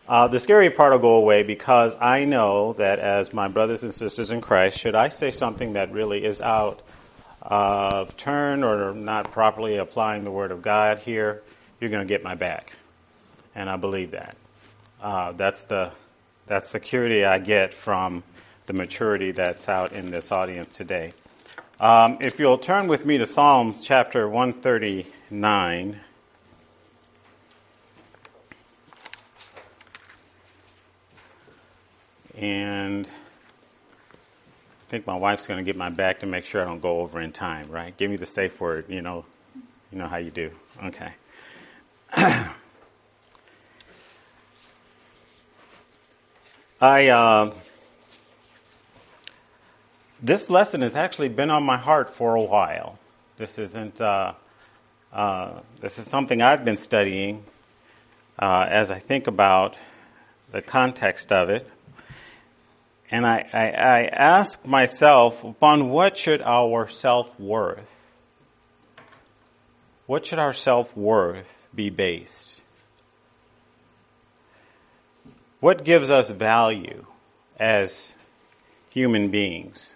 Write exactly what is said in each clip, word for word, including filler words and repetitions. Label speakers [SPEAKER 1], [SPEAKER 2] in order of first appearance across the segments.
[SPEAKER 1] Uh, the scary part will go away because I know that as my brothers and sisters in Christ, should I say something that really is out of turn or not properly applying the Word of God here, you're going to get my back. And I believe that. Uh, that's the that security I get from the maturity that's out in this audience today. Um, if you'll turn with me to Psalms chapter one thirty-nine. And I think my wife's going to get my back to make sure I don't go over in time, right? Give me the safe word, you know, you know how you do. Okay. I uh, this lesson has actually been on my heart for a while. This isn't. Uh, uh, this is something I've been studying uh, as I think about the context of it. And I, I, I ask myself, upon what should our self-worth, what should our self-worth be based? What gives us value as human beings?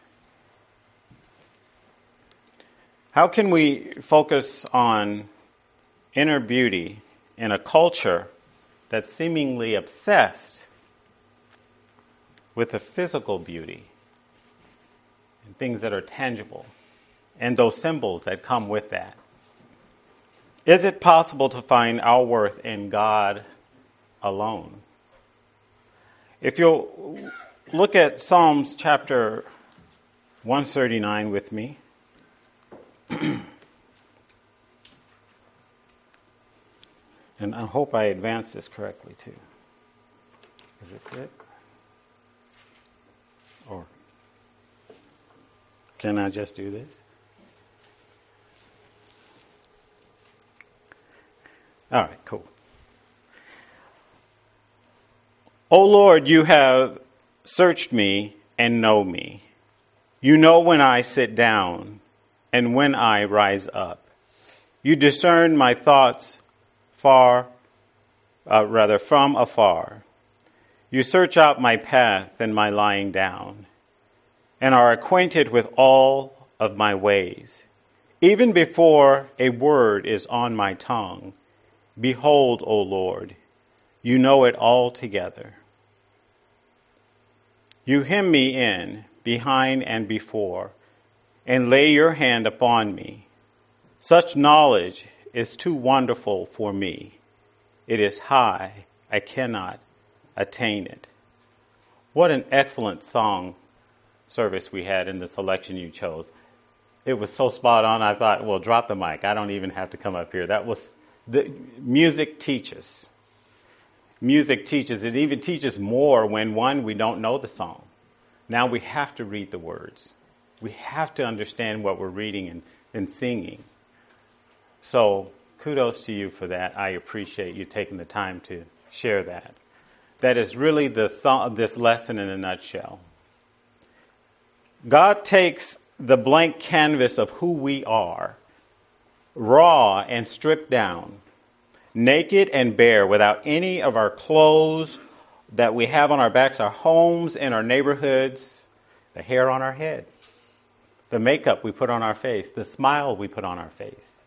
[SPEAKER 1] How can we focus on inner beauty in a culture that's seemingly obsessed with the physical beauty and things that are tangible and those symbols that come with that? Is it possible to find our worth in God alone? If you'll look at Psalms chapter one thirty-nine with me. And I hope I advance this correctly too. Is this it? Or can I just do this? All right, cool. O Lord, you have searched me and know me. You know when I sit down and when I rise up. You discern my thoughts far, uh, rather from afar. You search out my path and my lying down, and are acquainted with all of my ways. Even before a word is on my tongue, behold, O Lord, you know it altogether. You hem me in, behind and before, and lay your hand upon me. Such knowledge is too wonderful for me. It is high, I cannot attain it. What an excellent song service we had in the selection you chose. It was so spot on. I thought, well, drop the mic. I don't even have to come up here. That was the music teaches. Music teaches. It even teaches more when, one, we don't know the song. Now we have to read the words. We have to understand what we're reading and, and singing. So kudos to you for that. I appreciate you taking the time to share that. That is really the th- this lesson in a nutshell. God takes the blank canvas of who we are, raw and stripped down, naked and bare, without any of our clothes that we have on our backs, our homes and our neighborhoods, the hair on our head, the makeup we put on our face, the smile we put on our face,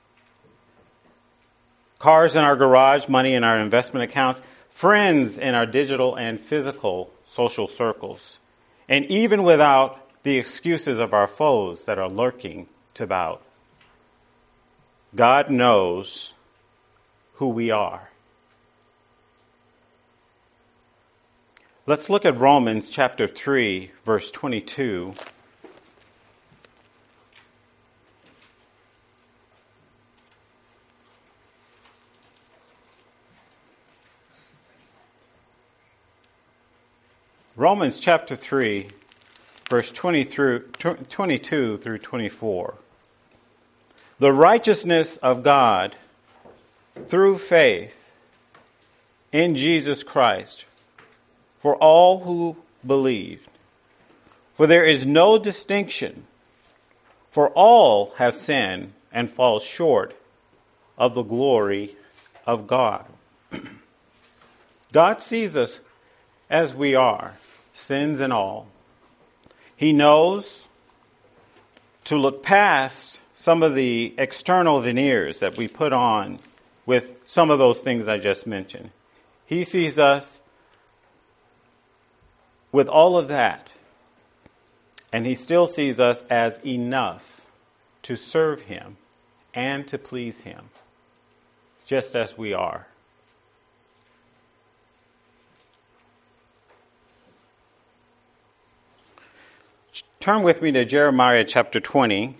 [SPEAKER 1] cars in our garage, money in our investment accounts, friends in our digital and physical social circles, and even without the excuses of our foes that are lurking about. God knows who we are. Let's look at Romans chapter three, verse twenty-two. Romans chapter three, verse twenty through, twenty-two through twenty-four. The righteousness of God through faith in Jesus Christ for all who believe. For there is no distinction, for all have sinned and fall short of the glory of God. God sees us as we are, sins and all. He knows to look past some of the external veneers that we put on with some of those things I just mentioned. He sees us with all of that, and He still sees us as enough to serve Him and to please Him, just as we are. Turn with me to Jeremiah chapter twenty.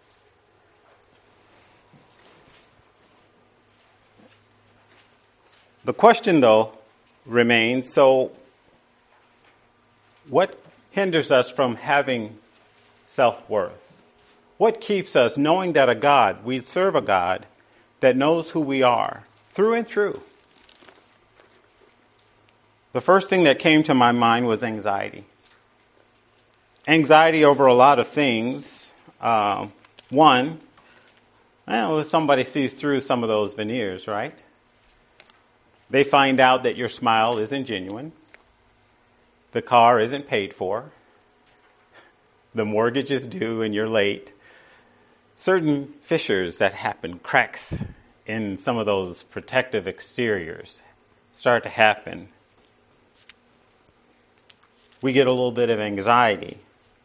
[SPEAKER 1] The question, though, remains, so what hinders us from having self-worth? What keeps us knowing that a God, we serve a God that knows who we are through and through? The first thing that came to my mind was anxiety. Anxiety over a lot of things. Uh, one, well, somebody sees through some of those veneers, right? They find out that your smile isn't genuine. The car isn't paid for. The mortgage is due and you're late. Certain fissures that happen, cracks in some of those protective exteriors start to happen. We get a little bit of anxiety.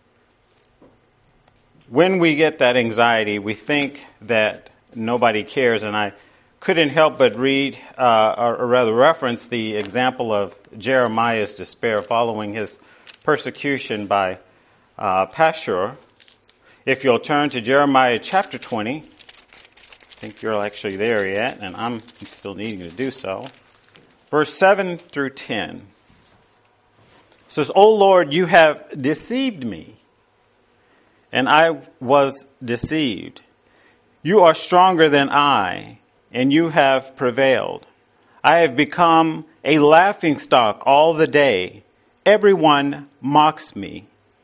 [SPEAKER 1] When we get that anxiety, we think that nobody cares, and I couldn't help but read, uh, or, or rather reference the example of Jeremiah's despair following his persecution by uh, Pashur. If you'll turn to Jeremiah chapter twenty, I think you're actually there yet, and I'm still needing to do so. Verse seven through ten. It says, O Lord, you have deceived me, and I was deceived. You are stronger than I, and you have prevailed. I have become a laughingstock all the day. Everyone mocks me.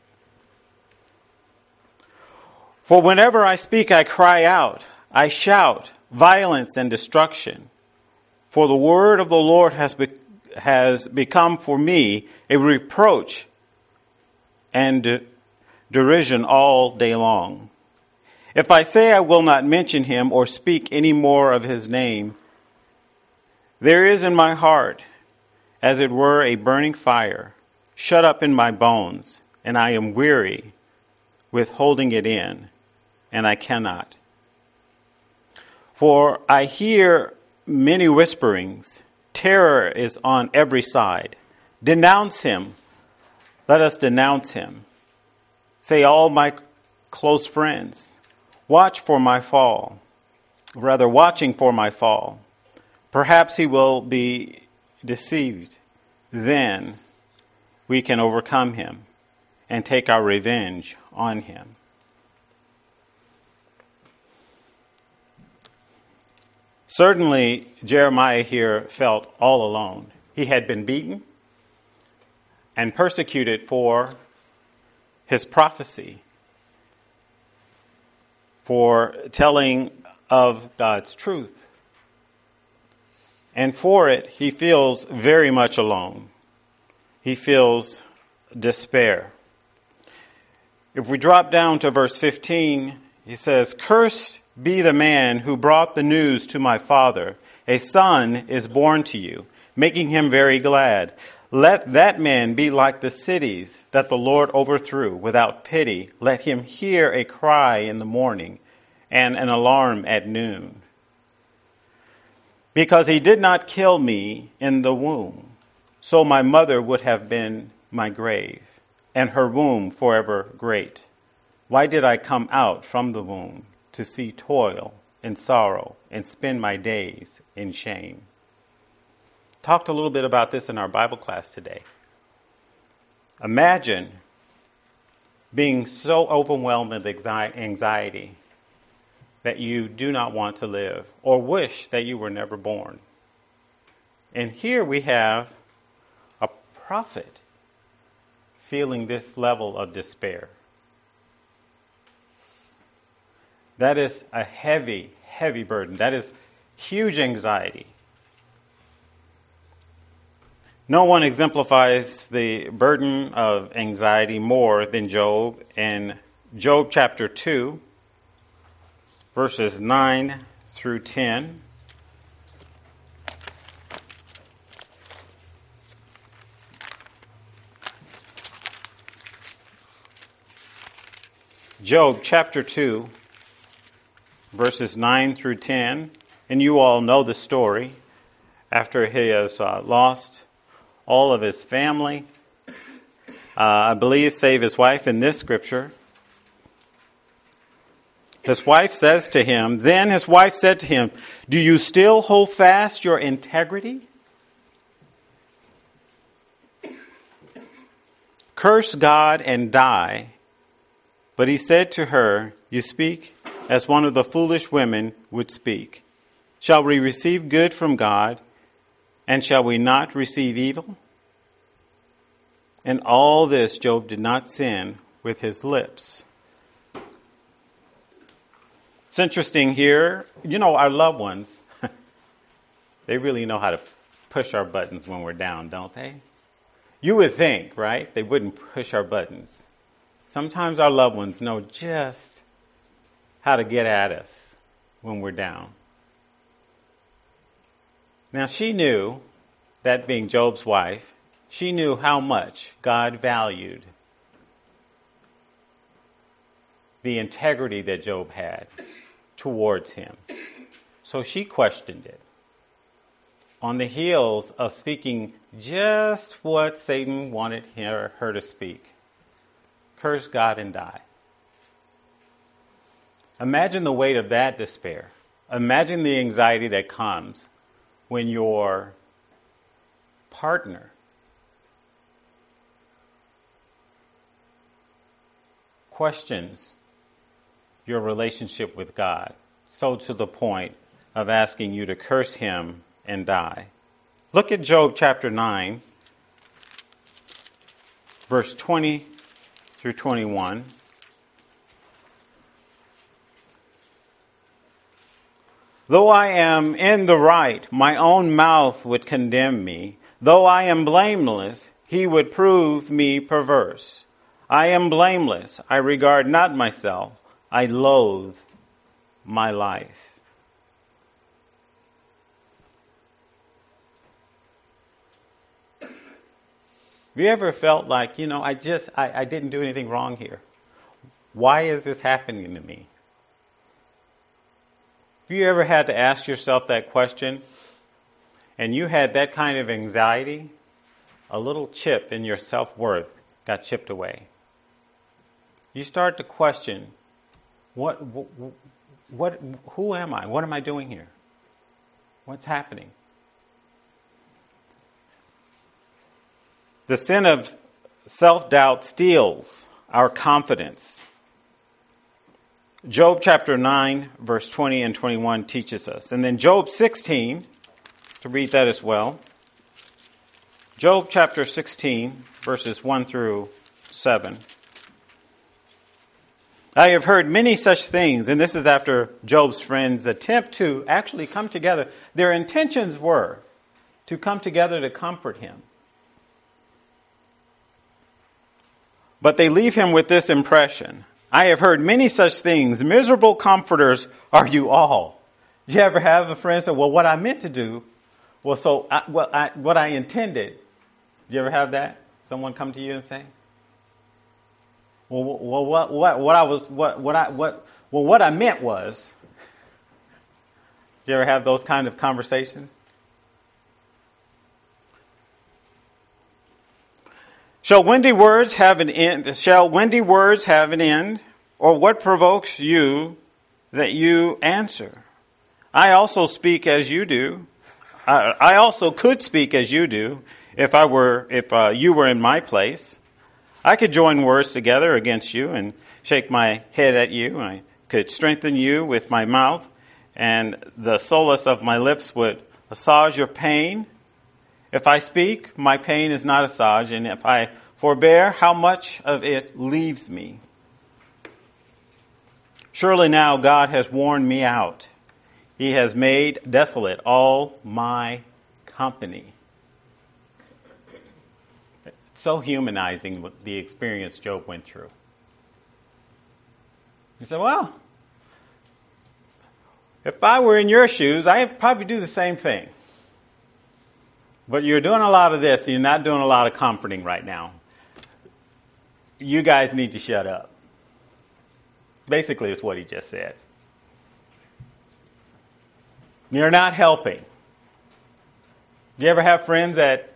[SPEAKER 1] For whenever I speak, I cry out. I shout violence and destruction. For the word of the Lord has, be- has become for me a reproach and de- derision all day long. If I say I will not mention him or speak any more of his name, there is in my heart, as it were, a burning fire, shut up in my bones, and I am weary with holding it in, and I cannot. For I hear many whisperings. Terror is on every side. Denounce him. Let us denounce him. Say, all my close friends, watch for my fall. Rather, watching for my fall. Perhaps he will be deceived. Then we can overcome him and take our revenge on him. Certainly, Jeremiah here felt all alone. He had been beaten and persecuted for his prophecy, for telling of God's truth. And for it, he feels very much alone. He feels despair. If we drop down to verse fifteen, he says, Cursed be the man who brought the news to my father. A son is born to you, making him very glad. Let that man be like the cities that the Lord overthrew without pity. Let him hear a cry in the morning and an alarm at noon. Because he did not kill me in the womb, so my mother would have been my grave, and her womb forever great. Why did I come out from the womb to see toil and sorrow and spend my days in shame? Talked a little bit about this in our Bible class today. Imagine being so overwhelmed with anxiety that you do not want to live or wish that you were never born. And here we have a prophet feeling this level of despair. That is a heavy, heavy burden. That is huge anxiety. No one exemplifies the burden of anxiety more than Job. In Job chapter two, verses nine through ten. Job chapter two, verses nine through ten. And you all know the story. After he has uh, lost all of his family, uh, I believe, save his wife in this scripture. His wife says to him, then his wife said to him, do you still hold fast your integrity? Curse God and die. But he said to her, you speak as one of the foolish women would speak. Shall we receive good from God, and shall we not receive evil? In all this, Job did not sin with his lips. It's interesting here, you know, our loved ones, they really know how to push our buttons when we're down, don't they? You would think, right? They wouldn't push our buttons. Sometimes our loved ones know just how to get at us when we're down. Now, she knew, that being Job's wife, she knew how much God valued the integrity that Job had towards him. So she questioned it on the heels of speaking just what Satan wanted her, her to speak. Curse God and die. Imagine the weight of that despair. Imagine the anxiety that comes when your partner questions your relationship with God, so to the point of asking you to curse him and die. Look at Job chapter nine, verse twenty through twenty-one. Though I am in the right, my own mouth would condemn me. Though I am blameless, he would prove me perverse. I am blameless. I regard not myself. I loathe my life. Have you ever felt like, you know, I just, I, I didn't do anything wrong here. Why is this happening to me? Have you ever had to ask yourself that question and you had that kind of anxiety? A little chip in your self-worth got chipped away. You start to question, what, what, what, who am I? What am I doing here? What's happening? The sin of self-doubt steals our confidence. Job chapter nine, verse twenty and twenty-one teaches us. And then Job sixteen, to read that as well. Job chapter sixteen, verses one through seven. I have heard many such things, and this is after Job's friends attempt to actually come together. Their intentions were to come together to comfort him. But they leave him with this impression. I have heard many such things. Miserable comforters are you all. Did you ever have a friend say, well, what I meant to do, well, so I, well, I, what I intended. Did you ever have that? Someone come to you and say, well, well what, what, what I was, what, what I, what, well, what I meant was. Did you ever have those kind of conversations? Shall windy words have an end? Shall windy words have an end? Or what provokes you that you answer? I also speak as you do. I, I also could speak as you do if I were, if uh, you were in my place. I could join words together against you and shake my head at you. I could strengthen you with my mouth, and the solace of my lips would assuage your pain. If I speak, my pain is not assuaged, and if I forbear, how much of it leaves me? Surely now God has worn me out. He has made desolate all my company. So humanizing what the experience Job went through. You say, well, if I were in your shoes, I'd probably do the same thing. But you're doing a lot of this, and you're not doing a lot of comforting right now. You guys need to shut up. Basically, it's what he just said. You're not helping. Do you ever have friends that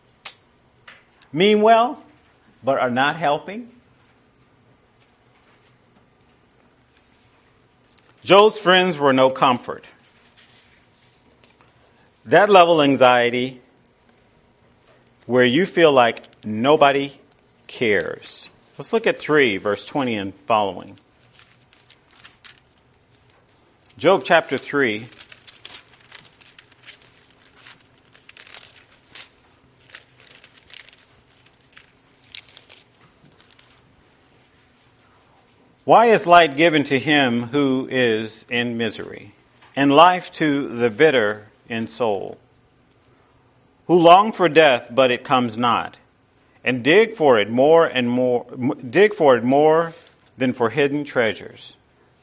[SPEAKER 1] mean well, but are not helping? Job's friends were no comfort. That level of anxiety where you feel like nobody cares. Let's look at three, verse twenty and following. Job chapter three. Why is light given to him who is in misery, and life to the bitter in soul, who long for death, but it comes not, and dig for it more and more, dig for it more than for hidden treasures,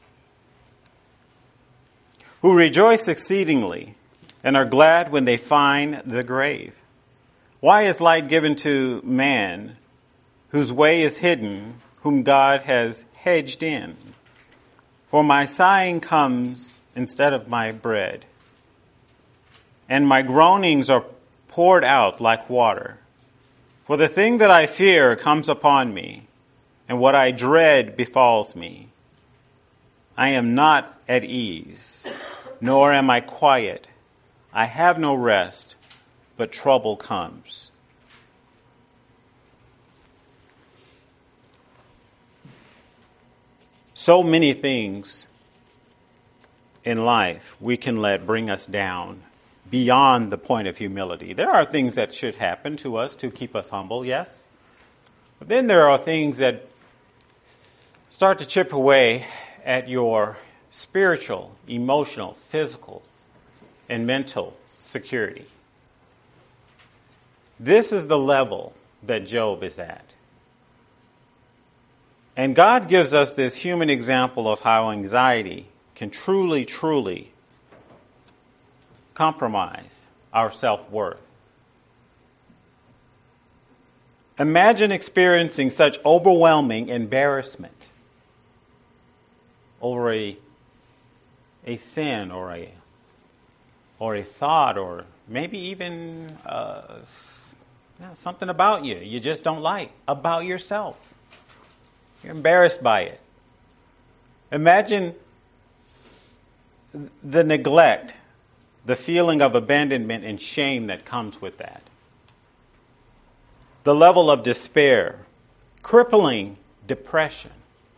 [SPEAKER 1] who rejoice exceedingly, and are glad when they find the grave? Why is light given to man, whose way is hidden, whom God has hedged in? For my sighing comes instead of my bread, and my groanings are poured out like water. For the thing that I fear comes upon me, and what I dread befalls me. I am not at ease, nor am I quiet. I have no rest, but trouble comes. So many things in life we can let bring us down beyond the point of humility. There are things that should happen to us to keep us humble, yes. But then there are things that start to chip away at your spiritual, emotional, physical, and mental security. This is the level that Job is at. And God gives us this human example of how anxiety can truly, truly compromise our self-worth. Imagine experiencing such overwhelming embarrassment over a, a sin or a, or a thought or maybe even uh, yeah, something about you you just don't like about yourself. You're embarrassed by it. Imagine the neglect, the feeling of abandonment and shame that comes with that. The level of despair, crippling depression,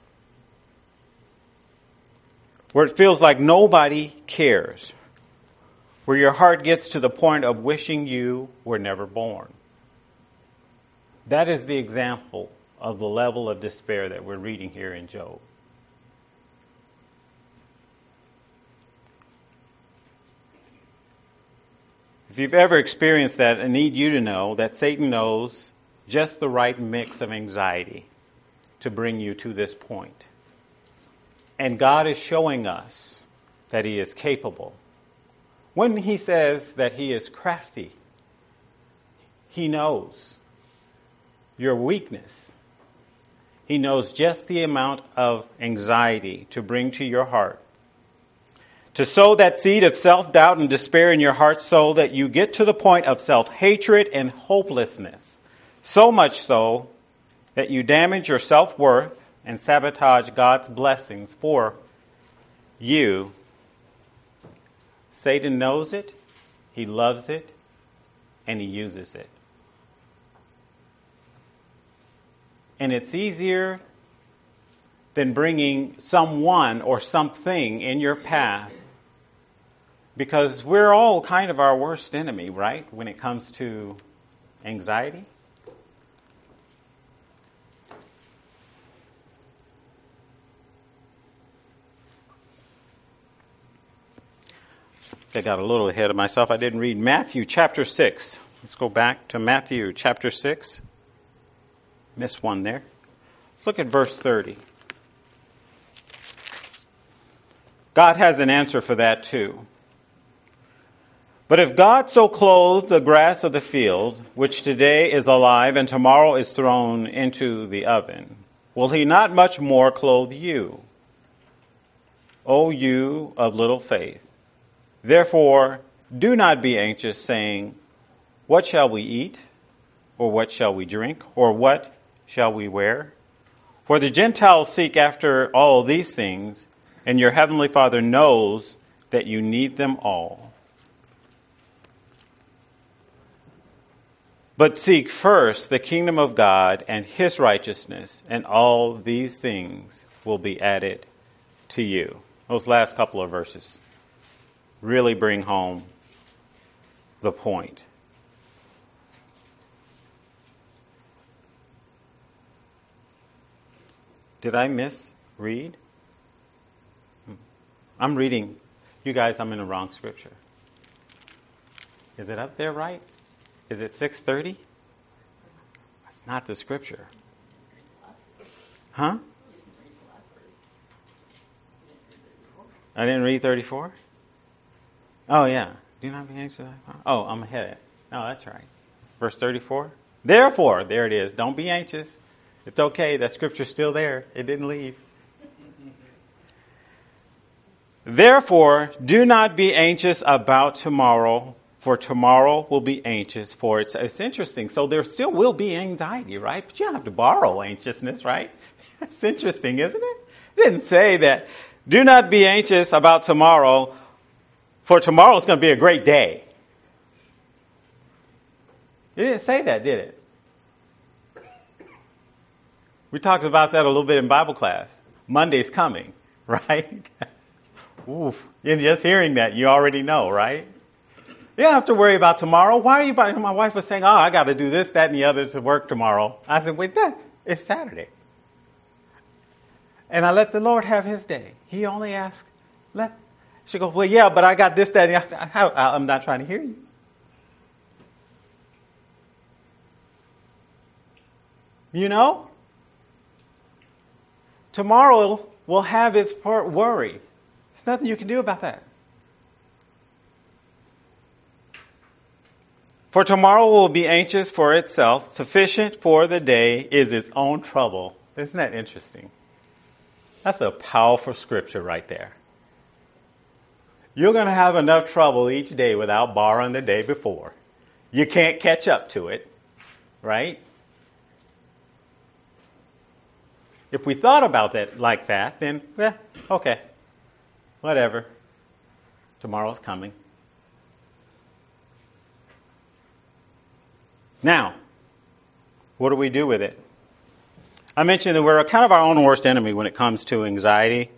[SPEAKER 1] where it feels like nobody cares, where your heart gets to the point of wishing you were never born. That is the example of the level of despair that we're reading here in Job. If you've ever experienced that, I need you to know that Satan knows just the right mix of anxiety to bring you to this point. And God is showing us that He is capable. When He says that He is crafty, He knows your weakness. He knows just the amount of anxiety to bring to your heart. To sow that seed of self-doubt and despair in your heart so that you get to the point of self-hatred and hopelessness. So much so that you damage your self-worth and sabotage God's blessings for you. Satan knows it, he loves it, and he uses it. And it's easier than bringing someone or something in your path, because we're all kind of our worst enemy, right, when it comes to anxiety. I got a little ahead of myself. I didn't read Matthew chapter six. Let's go back to Matthew chapter six. Missed one there. Let's look at verse thirty. God has an answer for that too. But if God so clothed the grass of the field, which today is alive and tomorrow is thrown into the oven, will he not much more clothe you, O you of little faith? Therefore, do not be anxious, saying, what shall we eat? Or what shall we drink? Or what shall we wear? For the Gentiles seek after all these things, and your heavenly Father knows that you need them all. But seek first the kingdom of God and his righteousness, and all these things will be added to you. Those last couple of verses really bring home the point. Did I misread? I'm reading. You guys, I'm in the wrong scripture. Is it up there right? Is it six thirty? That's not the scripture. Huh? I didn't read thirty-four? Oh, yeah. Do not be anxious. Oh, I'm ahead. Oh, that's right. Verse thirty-four. Therefore, there it is. Don't be anxious. It's okay. That scripture's still there. It didn't leave. Therefore, do not be anxious about tomorrow, for tomorrow will be anxious for it. It's interesting. So there still will be anxiety, right? But you don't have to borrow anxiousness, right? That's interesting, isn't it? It didn't say that. Do not be anxious about tomorrow, for tomorrow is going to be a great day. It didn't say that, did it? We talked about that a little bit in Bible class. Monday's coming, right? Oof. You're just hearing that, you already know, right? You don't have to worry about tomorrow. Why are you? My wife was saying, oh, I got to do this, that, and the other to work tomorrow. I said, wait, that it's Saturday. And I let the Lord have his day. He only asked, let. She goes, well, yeah, but I got this, that, and the other. I'm not trying to hear you. You know? Tomorrow will have its part worry. There's nothing you can do about that. For tomorrow will be anxious for itself. Sufficient for the day is its own trouble. Isn't that interesting? That's a powerful scripture right there. You're going to have enough trouble each day without borrowing the day before. You can't catch up to it, right? If we thought about that like that, then, yeah, okay, whatever. Tomorrow's coming. Now, what do we do with it? I mentioned that we're kind of our own worst enemy when it comes to anxiety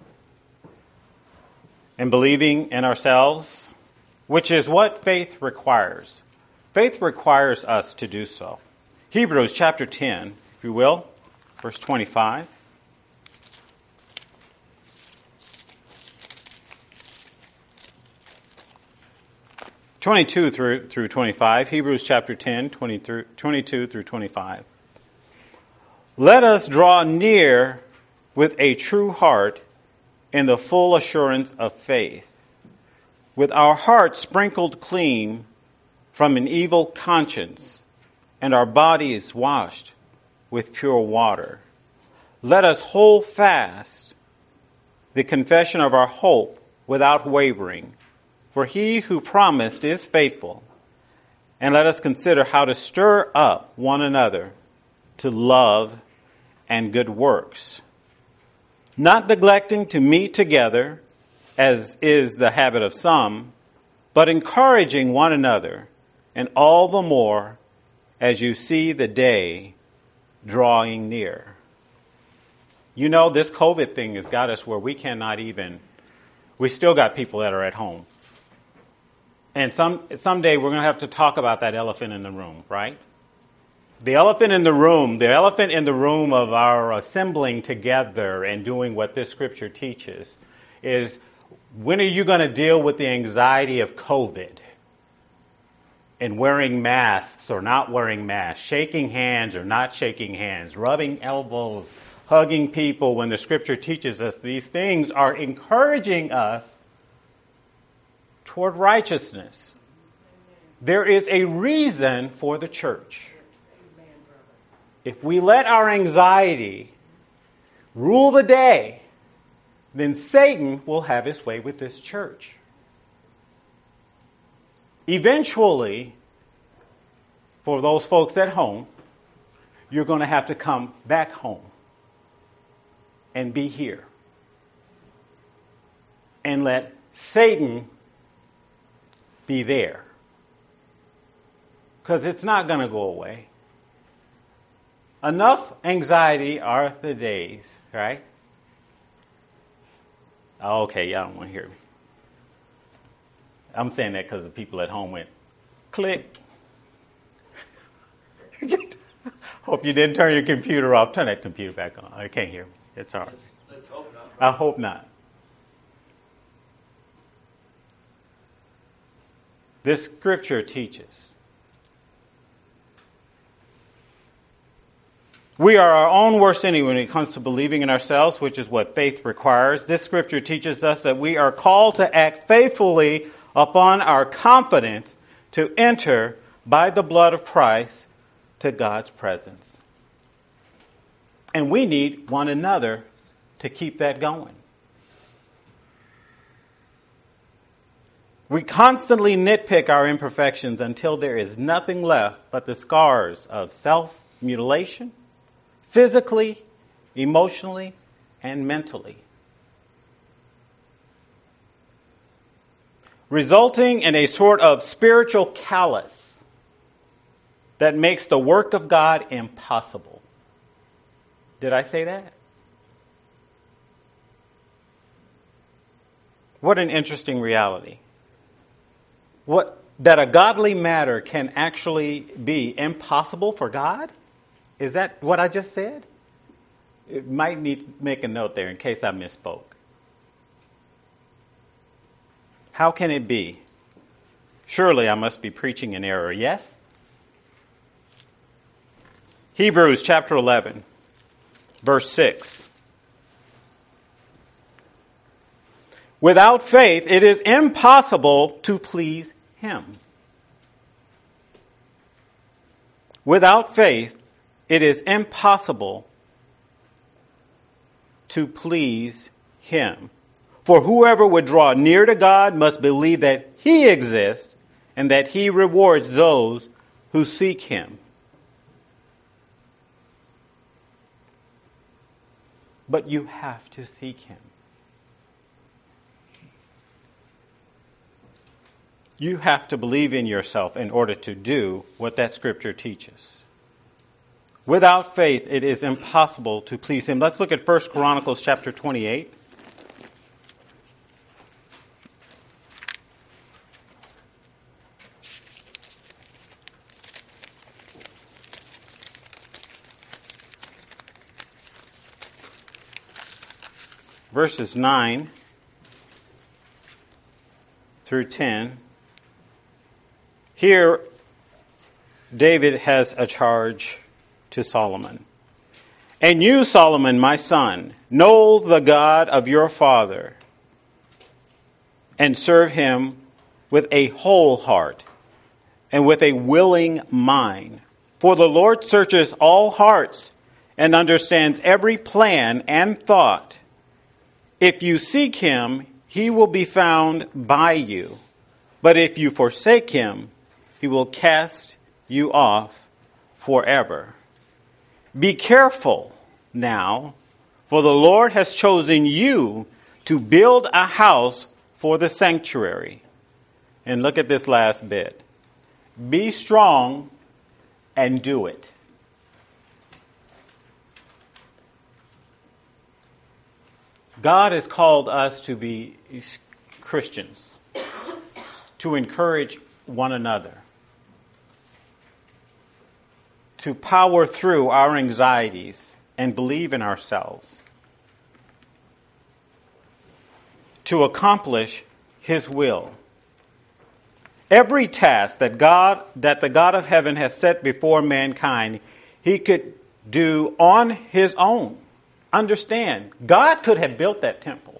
[SPEAKER 1] and believing in ourselves, which is what faith requires. Faith requires us to do so. Hebrews chapter ten, if you will. Verse twenty-five. twenty-two through, through twenty-five. Hebrews chapter ten, twenty through, twenty-two through twenty-five. Let us draw near with a true heart in the full assurance of faith, with our hearts sprinkled clean from an evil conscience and our bodies washed with pure water. Let us hold fast the confession of our hope without wavering, for he who promised is faithful. And let us consider how to stir up one another to love and good works, not neglecting to meet together, as is the habit of some, but encouraging one another, and all the more as you see the day drawing near. You know, this COVID thing has got us where we cannot even, we still got people that are at home. And some someday we're going to have to talk about that elephant in the room, right? The elephant in the room, the elephant in the room of our assembling together and doing what this scripture teaches is, when are you going to deal with the anxiety of COVID? and wearing masks or not wearing masks, shaking hands or not shaking hands, rubbing elbows, hugging people, when the Scripture teaches us these things are encouraging us toward righteousness. There is a reason for the church. If we let our anxiety rule the day, then Satan will have his way with this church. Eventually, for those folks at home, you're going to have to come back home and be here. And let Satan be there. Because it's not going to go away. Enough anxiety are the days, right? Okay, y'all don't want to hear me. I'm saying that because the people at home went, click. Hope you didn't turn your computer off. Turn that computer back on. I can't hear me. It's hard.
[SPEAKER 2] Let's hope not.
[SPEAKER 1] I hope not. This scripture teaches we are our own worst enemy when it comes to believing in ourselves, which is what faith requires. This scripture teaches us that we are called to act faithfully upon our confidence to enter by the blood of Christ to God's presence. And we need one another to keep that going. We constantly nitpick our imperfections until there is nothing left but the scars of self-mutilation, physically, emotionally, and mentally, resulting in a sort of spiritual callous that makes the work of God impossible. Did I say that? What an interesting reality. What, that a godly matter can actually be impossible for God? Is that what I just said? It might need to make a note there in case I misspoke. How can it be? Surely I must be preaching in error, yes? Hebrews chapter eleven, verse six. Without faith, it is impossible to please Him. Without faith, it is impossible to please Him. For whoever would draw near to God must believe that He exists and that He rewards those who seek Him. But you have to seek Him. You have to believe in yourself in order to do what that scripture teaches. Without faith, it is impossible to please Him. Let's look at First Chronicles chapter twenty-eight. Verses nine through ten. Here, David has a charge to Solomon. And you, Solomon, my son, know the God of your father and serve Him with a whole heart and with a willing mind. For the Lord searches all hearts and understands every plan and thought. If you seek Him, He will be found by you. But if you forsake Him, He will cast you off forever. Be careful now, for the Lord has chosen you to build a house for the sanctuary. And look at this last bit. Be strong and do it. God has called us to be Christians, to encourage one another, to power through our anxieties and believe in ourselves, to accomplish His will. Every task that God, that the God of heaven has set before mankind, he could do on his own. Understand, God could have built that temple.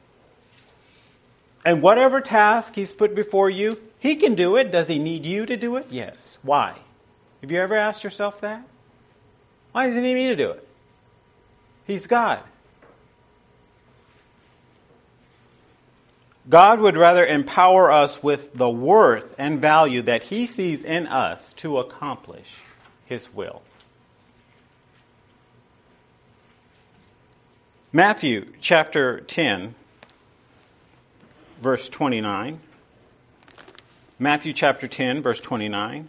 [SPEAKER 1] And whatever task he's put before you, he can do it. Does he need you to do it? Yes. Why? Have you ever asked yourself that? Why does he need me to do it? He's God. God would rather empower us with the worth and value that he sees in us to accomplish his will. Matthew chapter ten, verse twenty-nine. Matthew chapter ten, verse twenty-nine.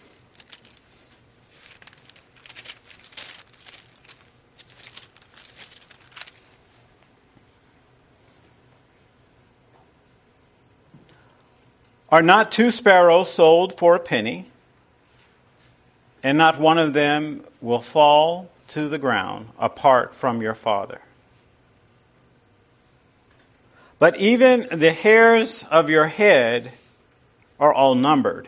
[SPEAKER 1] Are not two sparrows sold for a penny, and not one of them will fall to the ground apart from your Father? But even the hairs of your head are all numbered.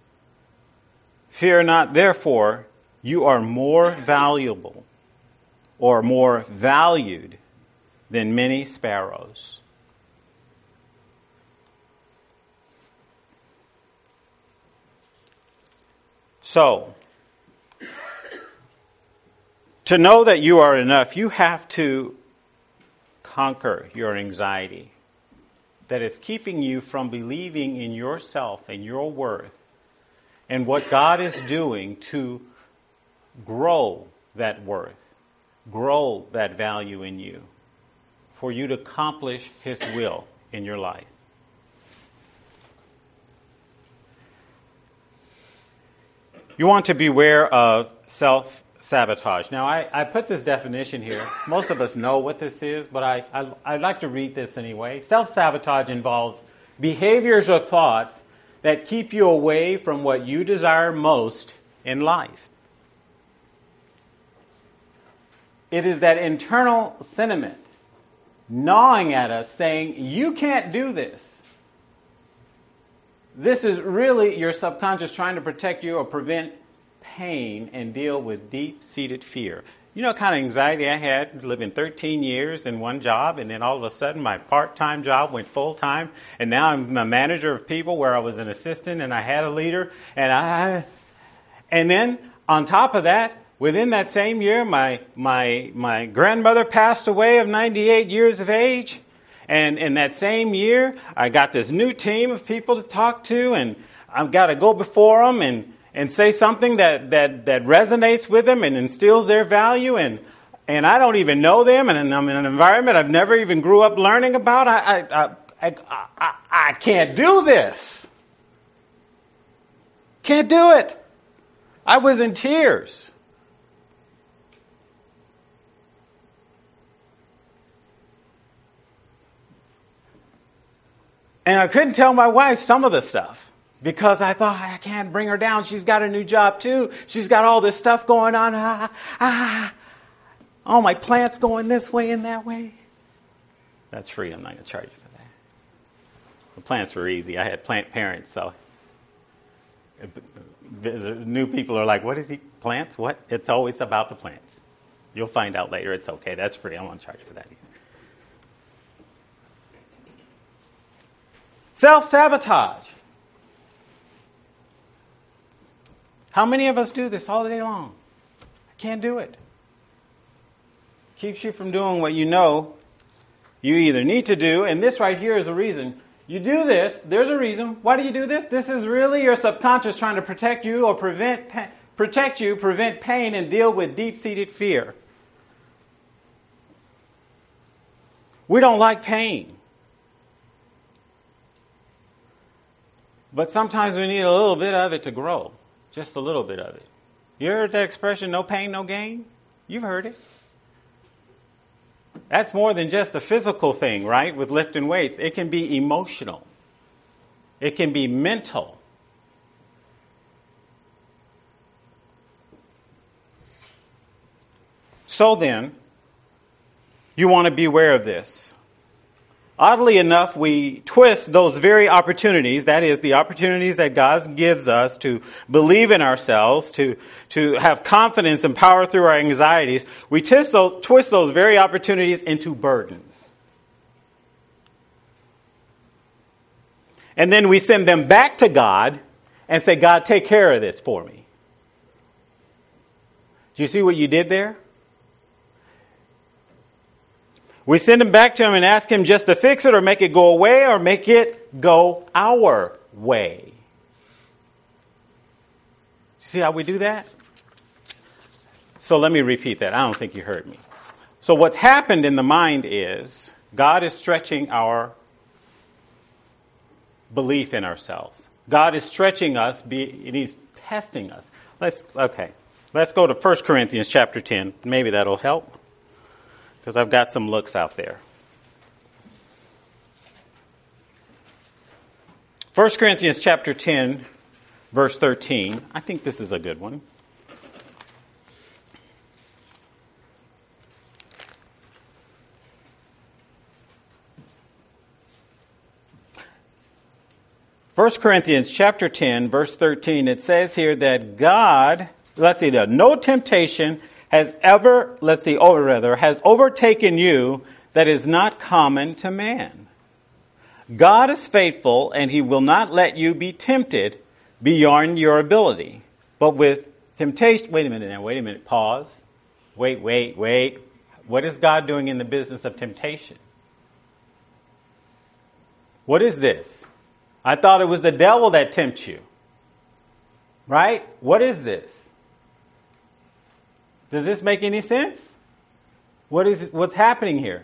[SPEAKER 1] Fear not, therefore, you are more valuable or more valued than many sparrows. So, to know that you are enough, you have to conquer your anxiety that is keeping you from believing in yourself and your worth and what God is doing to grow that worth, grow that value in you, for you to accomplish his will in your life. You want to beware of self-sabotage. Now, I, I put this definition here. Most of us know what this is, but I, I, I'd like to read this anyway. Self-sabotage involves behaviors or thoughts that keep you away from what you desire most in life. It is that internal sentiment gnawing at us saying, you can't do this. This is really your subconscious trying to protect you or prevent pain and deal with deep-seated fear. You know what kind of anxiety I had living thirteen years in one job, and then all of a sudden my part-time job went full-time, and now I'm a manager of people where I was an assistant and I had a leader, and I, and then on top of that, within that same year, my my my grandmother passed away of ninety-eight years of age. And in that same year, I got this new team of people to talk to, and I've got to go before them and, and say something that, that, that resonates with them and instills their value. And, and I don't even know them, and I'm in an environment I've never even grew up learning about. I, I, I, I, I, I can't do this. Can't do it. I was in tears. And I couldn't tell my wife some of the stuff because I thought, I can't bring her down. She's got a new job too. She's got all this stuff going on. Ah, ah, all my plants going this way and that way. That's free. I'm not going to charge you for that. The plants were easy. I had plant parents, so new people are like, what is he? Plants? What? It's always about the plants. You'll find out later. It's okay. That's free. I don't want to charge you for that either. Self-sabotage. How many of us do this all day long? I can't do it. Keeps you from doing what you know you either need to do, and this right here is a reason. You do this, there's a reason. Why do you do this? This is really your subconscious trying to protect you or prevent pa- protect you, prevent pain, and deal with deep-seated fear. We don't like pain. But sometimes we need a little bit of it to grow. Just a little bit of it. You heard that expression, no pain, no gain? You've heard it. That's more than just a physical thing, right? With lifting weights. It can be emotional. It can be mental. So then, you want to be aware of this. oddly enough, we twist those very opportunities, that is, the opportunities that God gives us to believe in ourselves, to, to have confidence and power through our anxieties, we twist those, twist those very opportunities into burdens. And then we send them back to God and say, God, take care of this for me. Do you see what you did there? We send him back to him and ask him just to fix it or make it go away or make it go our way. See how we do that? So let me repeat that. I don't think you heard me. So what's happened in the mind is God is stretching our belief in ourselves. God is stretching us, and He's testing us. Let's okay. Let's go to First Corinthians chapter ten. Maybe that'll help, because I've got some looks out there. First Corinthians chapter ten, verse thirteen. I think this is a good one. First Corinthians chapter ten, verse thirteen, it says here that God, let's see, no temptation has ever, let's see, or rather, has overtaken you that is not common to man. God is faithful, and He will not let you be tempted beyond your ability. But with temptation, wait a minute now, wait a minute, pause. Wait, wait, wait. What is God doing in the business of temptation? What is this? I thought it was the devil that tempts you. Right? What is this? Does this make any sense? What is it, what's happening here?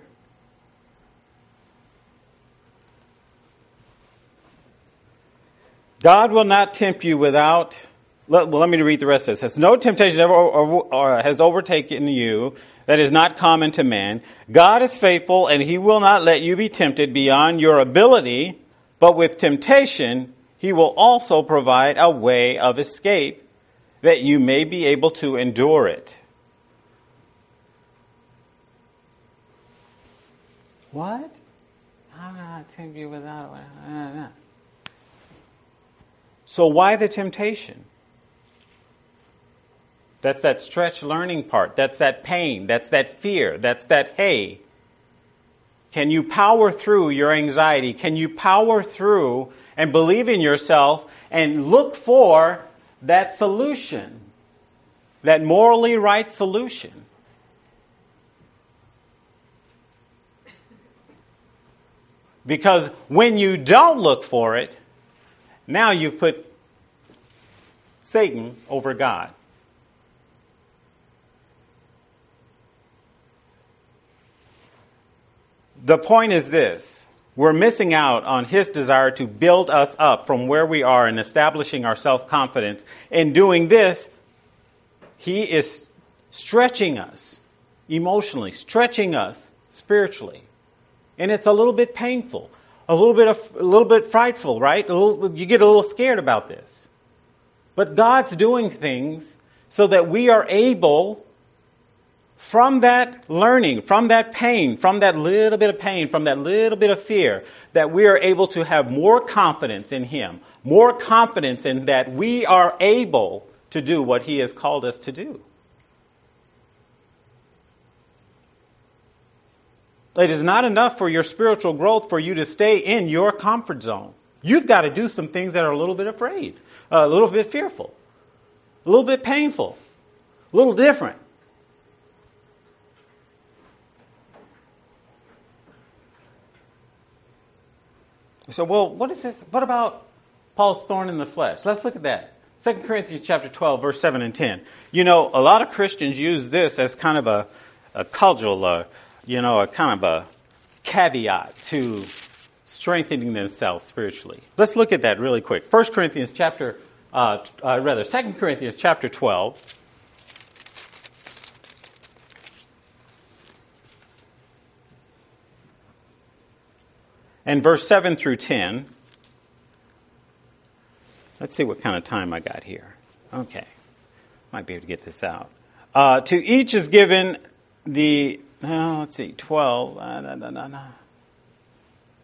[SPEAKER 1] God will not tempt you without, let, well, let me read the rest of it. It says, no temptation ever or, or has overtaken you that is not common to man. God is faithful, and He will not let you be tempted beyond your ability. But with temptation, He will also provide a way of escape that you may be able to endure it. What? I'm not tempt you without it. So why the temptation? That's that stretch learning part. That's that pain. That's that fear. That's that, hey, can you power through your anxiety? Can you power through and believe in yourself and look for that solution, that morally right solution? Because when you don't look for it, now you've put Satan over God. The point is this. We're missing out on His desire to build us up from where we are and establishing our self-confidence. In doing this, He is stretching us emotionally, stretching us spiritually. And it's a little bit painful, a little bit of, a little bit frightful, right? A little, you get a little scared about this. But God's doing things so that we are able, from that learning, from that pain, from that little bit of pain, from that little bit of fear, that we are able to have more confidence in Him, more confidence in that we are able to do what He has called us to do. It is not enough for your spiritual growth for you to stay in your comfort zone. You've got to do some things that are a little bit afraid, a little bit fearful, a little bit painful, a little different. So, well, what is this? What about Paul's thorn in the flesh? Let's look at that. Second Corinthians chapter twelve, verse seven and ten. You know, a lot of Christians use this as kind of a, a cudgel, uh, you know, a kind of a caveat to strengthening themselves spiritually. Let's look at that really quick. First Corinthians chapter, uh, uh, rather, Second Corinthians chapter twelve. And verse seven through ten. Let's see what kind of time I got here. Okay. Might be able to get this out. Uh, to each is given the, oh, let's see, twelve. Uh, no, no, no, no.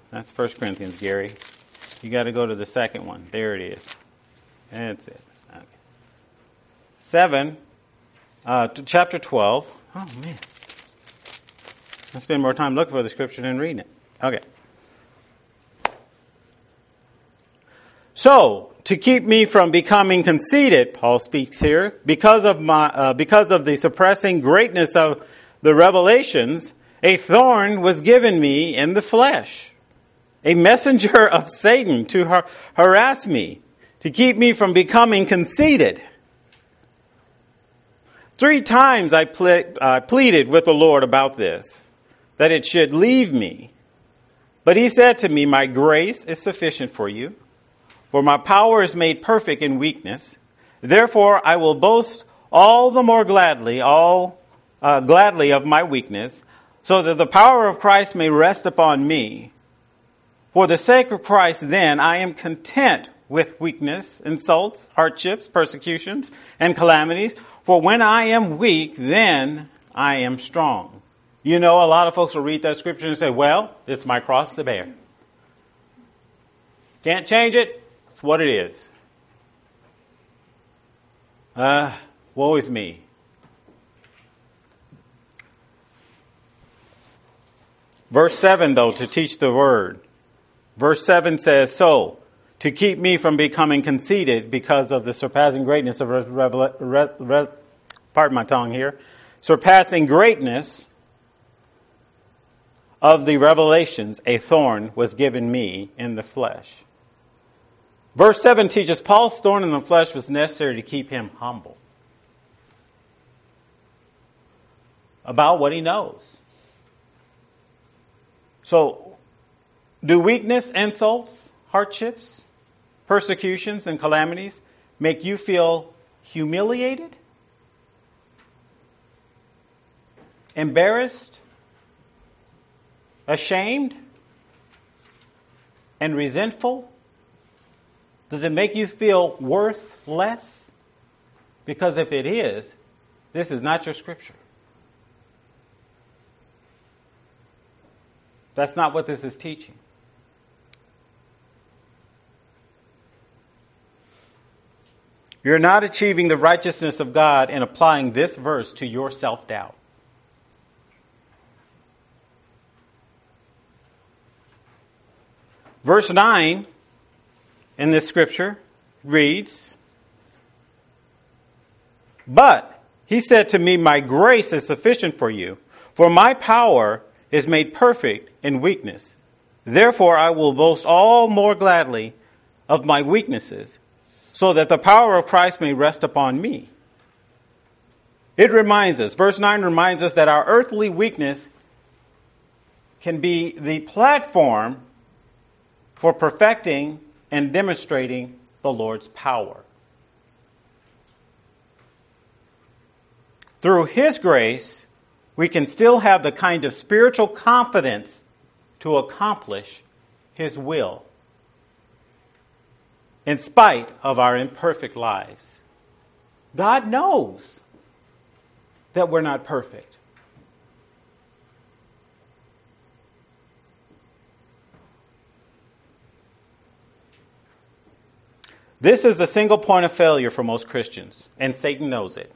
[SPEAKER 1] That's First Corinthians, Gary. You got to go to the second one. There it is. That's it. Okay. Seven, uh, to chapter twelve. Oh, man. I spend more time looking for the scripture than reading it. Okay. So, to keep me from becoming conceited, Paul speaks here, because of my, uh, because of the suppressing greatness of the revelations, a thorn was given me in the flesh, a messenger of Satan to har- harass me, to keep me from becoming conceited. Three times I ple- uh, pleaded with the Lord about this, that it should leave me. But he said to me, my grace is sufficient for you, for my power is made perfect in weakness. Therefore I will boast all the more gladly, all uh, gladly of my weakness, so that the power of Christ may rest upon me. For the sake of Christ, then, I am content with weakness, insults, hardships, persecutions, and calamities. For when I am weak, then I am strong. You know, a lot of folks will read that scripture and say, well, it's my cross to bear. Can't change it. It's what it is. Uh, woe is me. Verse seven, though, to teach the word. Verse seven says, so, to keep me from becoming conceited because of the surpassing greatness of, revel- res- res- pardon my tongue here, surpassing greatness of the revelations, a thorn was given me in the flesh. Verse seven teaches Paul's thorn in the flesh was necessary to keep him humble about what he knows. So, do weakness, insults, hardships, persecutions, and calamities make you feel humiliated? Embarrassed? Ashamed? And resentful? Does it make you feel worth less? Because if it is, this is not your scripture. That's not what this is teaching. You're not achieving the righteousness of God in applying this verse to your self-doubt. Verse nine in this scripture reads, but he said to me, my grace is sufficient for you, for my power is made perfect in weakness. Therefore I will boast all more gladly of my weaknesses, so that the power of Christ may rest upon me. It reminds us, verse nine reminds us that our earthly weakness can be the platform for perfecting and demonstrating the Lord's power. Through His grace, we can still have the kind of spiritual confidence to accomplish His will, in spite of our imperfect lives. God knows that we're not perfect. This is the single point of failure for most Christians, and Satan knows it.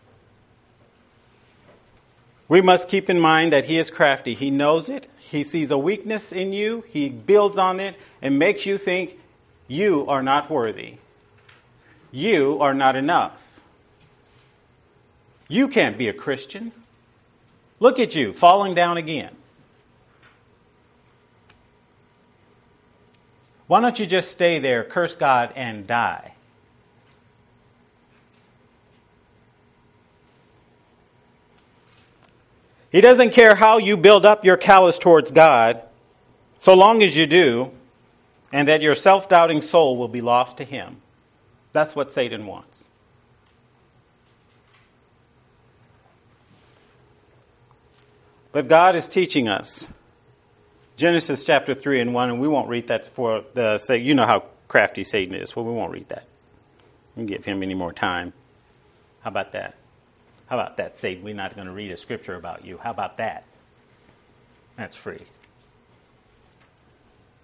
[SPEAKER 1] We must keep in mind that he is crafty. He knows it. He sees a weakness in you. He builds on it and makes you think you are not worthy. You are not enough. You can't be a Christian. Look at you, falling down again. Why don't you just stay there, curse God, and die? He doesn't care how you build up your callous towards God, so long as you do, and that your self-doubting soul will be lost to Him. That's what Satan wants. But God is teaching us. Genesis chapter three and one, and we won't read that for the sake, you know how crafty Satan is, well, we won't read that. We can give him any more time. How about that? How about that, Satan? We're not going to read a scripture about you. How about that? That's free.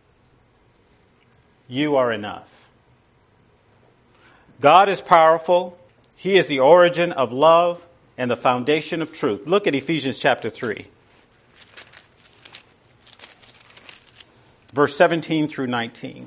[SPEAKER 1] you are enough. God is powerful. He is the origin of love and the foundation of truth. Look at Ephesians chapter three. Verse seventeen through nineteen.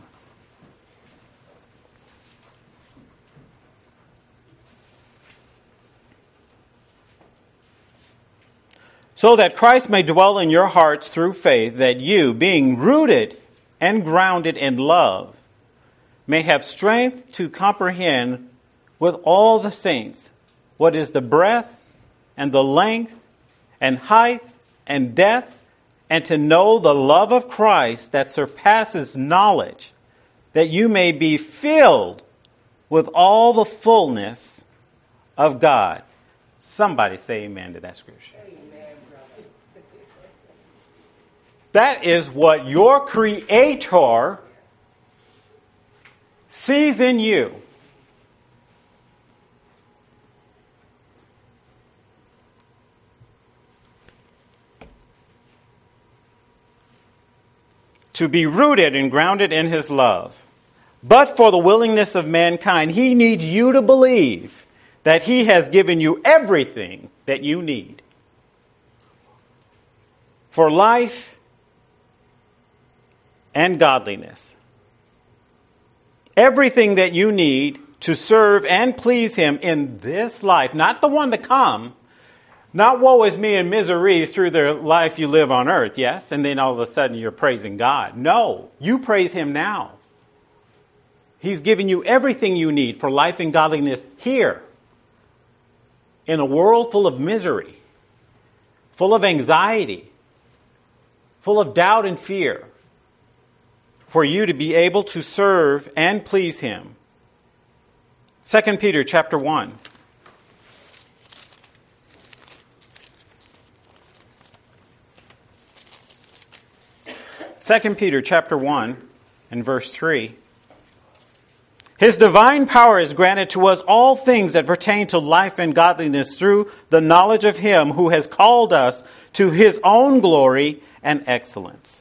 [SPEAKER 1] So that Christ may dwell in your hearts through faith, that you, being rooted and grounded in love, may have strength to comprehend with all the saints what is the breadth and the length and height and depth, and to know the love of Christ that surpasses knowledge, that you may be filled with all the fullness of God. Somebody say amen to that scripture. That is what your Creator sees in you. To be rooted and grounded in His love. But for the willingness of mankind, He needs you to believe that He has given you everything that you need for life and godliness. Everything that you need to serve and please Him in this life, not the one to come, not woe is me and misery through the life you live on earth, yes, and then all of a sudden you're praising God. No, you praise Him now. He's given you everything you need for life and godliness here, in a world full of misery, full of anxiety, full of doubt and fear, for you to be able to serve and please Him. Second Peter chapter one. Second Peter chapter one and verse three. His divine power has granted to us all things that pertain to life and godliness through the knowledge of Him who has called us to His own glory and excellence.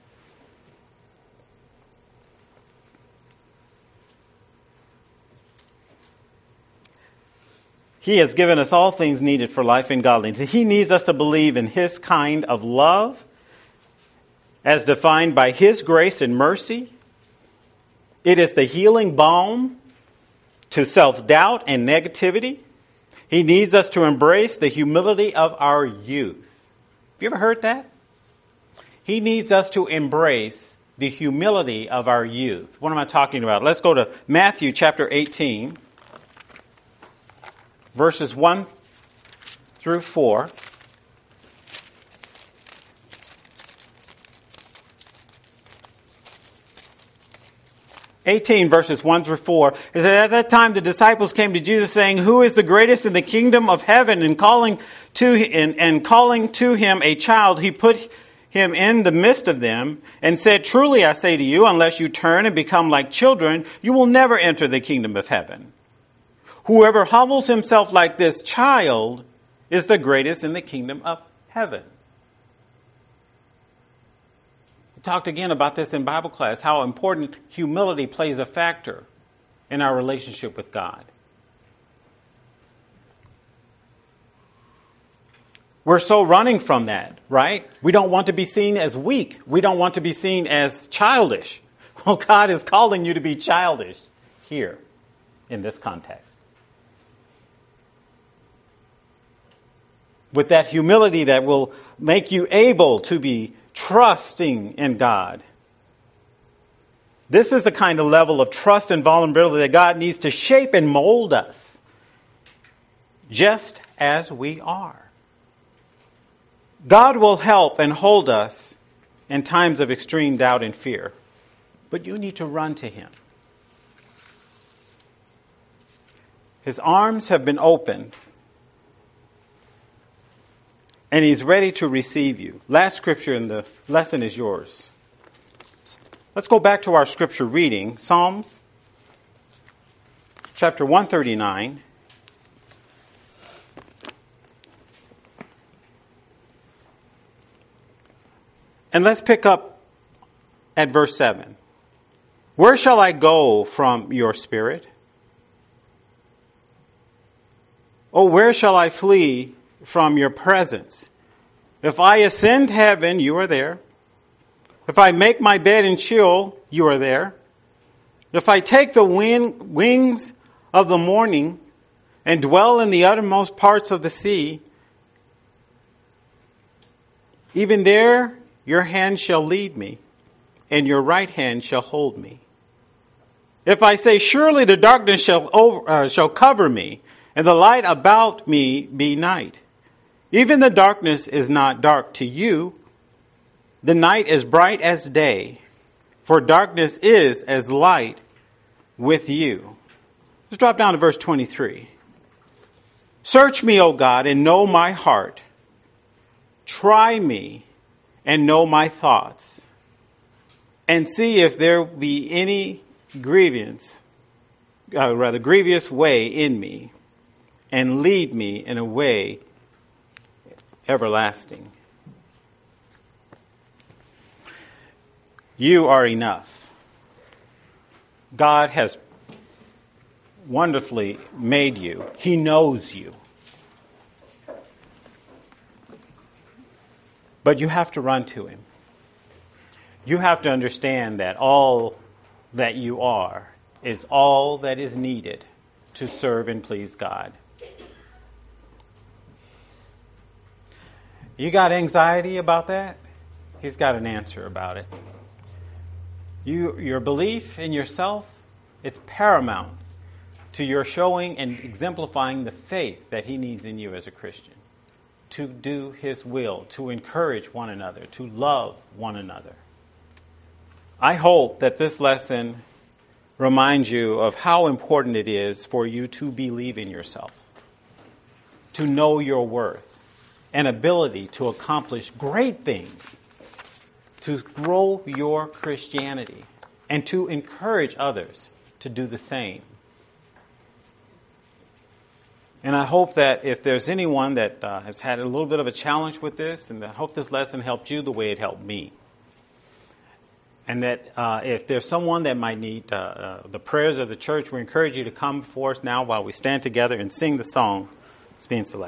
[SPEAKER 1] He has given us all things needed for life and godliness. He needs us to believe in His kind of love as defined by His grace and mercy. It is the healing balm to self-doubt and negativity. He needs us to embrace the humility of our youth. Have you ever heard that? He needs us to embrace the humility of our youth. What am I talking about? Let's go to Matthew chapter eighteen. Verses one through four. eighteen verses one through four. It says, at that time the disciples came to Jesus saying, who is the greatest in the kingdom of heaven? And calling to and, and calling to him a child, he put him in the midst of them and said, truly I say to you, unless you turn and become like children, you will never enter the kingdom of heaven. Whoever humbles himself like this child is the greatest in the kingdom of heaven. We talked again about this in Bible class, how important humility plays a factor in our relationship with God. We're so running from that, right? We don't want to be seen as weak. We don't want to be seen as childish. Well, God is calling you to be childish here in this context. With that humility that will make you able to be trusting in God. This is the kind of level of trust and vulnerability that God needs to shape and mold us just as we are. God will help and hold us in times of extreme doubt and fear, but you need to run to Him. His arms have been opened, and He's ready to receive you. Last scripture in the lesson is yours. Let's go back to our scripture reading. Psalms chapter one thirty-nine. And let's pick up at verse seven. Where shall I go from your spirit? Oh, where shall I flee from your presence? If I ascend heaven, you are there. If I make my bed in Sheol, you are there. If I take the wing, wings of the morning and dwell in the uttermost parts of the sea, even there your hand shall lead me, and your right hand shall hold me. If I say, surely the darkness shall over, uh, shall cover me, and the light about me be night. Even the darkness is not dark to you. The night is bright as day, for darkness is as light with you. Let's drop down to verse twenty-three. Search me, O God, and know my heart. Try me and know my thoughts, and see if there be any grievance, uh, rather grievous way in me, and lead me in a way everlasting. You are enough. God has wonderfully made you. He knows you. But you have to run to Him. You have to understand that all that you are is all that is needed to serve and please God. You got anxiety about that? He's got an answer about it. You, your belief in yourself, it's paramount to your showing and exemplifying the faith that He needs in you as a Christian. To do His will, to encourage one another, to love one another. I hope that this lesson reminds you of how important it is for you to believe in yourself, to know your worth, and ability to accomplish great things, to grow your Christianity, and to encourage others to do the same. And I hope that if there's anyone that uh, has had a little bit of a challenge with this, and I hope this lesson helped you the way it helped me. And that uh, if there's someone that might need uh, uh, the prayers of the church, we encourage you to come before us now while we stand together and sing the song that's being selected.